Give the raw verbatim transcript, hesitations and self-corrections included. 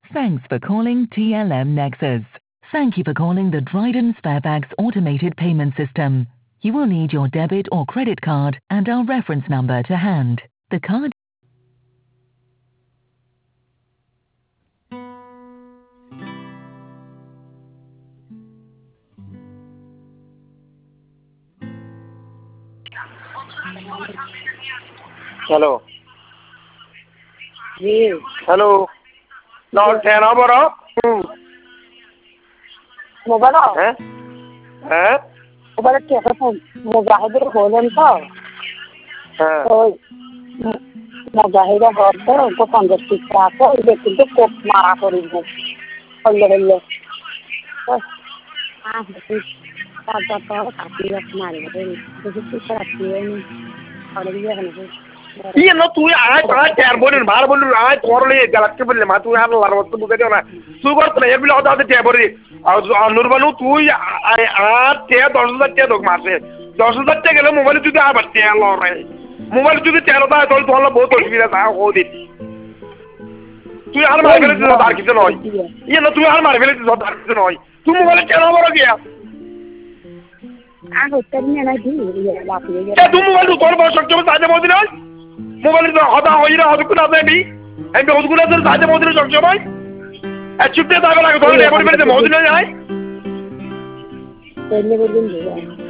Thanks for calling T L M Nexus. Thank you for calling the Dryden Sparebags automated payment system. You will need your debit or credit card and our reference number to hand. The card. Hello. Yes. Hello. Now ten over up. Mobile. Eh? Eh? Mobile telephone. Mujahid holen to. হ্যাঁ তো মুজাহিদা হচ্ছে তো পঞ্চাশ টাকা আছে এটা কিন্তু কোপ মারা করিব হইলে হইলে তারপর তো কাটি মারি দেখি রাখি অনেক এখন Iya no tuh ay ay ter bonin bar bonin ay korle galakte bolle ma tu han lar wastu buga diona tu gor tla yebli oda de ter bori nur banu tuই ay a te দশ হাজার te dog mase দশ হাজার te gele mobile judi abar te lore mobile judi te da tol tol বহুত অসুবিধা তা হদি তুই আর মার ফেলে দিছ আর কিছু নয় ইয়ে না তুই আর মার ফেলে দিছ আর কিছু নয় তুই মোবাইল কেন বড় গিয়া আ হচ্ছে না কি লাফিয়ে তে তুই মোবাইল তোর বড় শক্তি সাজে মদিন হয় মোবাইল তো হদা হইরা হদু কুনা দেবি আমি হদু তোর সাজে মদিন শক্তি ভাই এ চুপতে দাবে লাগে তোর লেবর মেরে মদিন হয় তেলে বলুন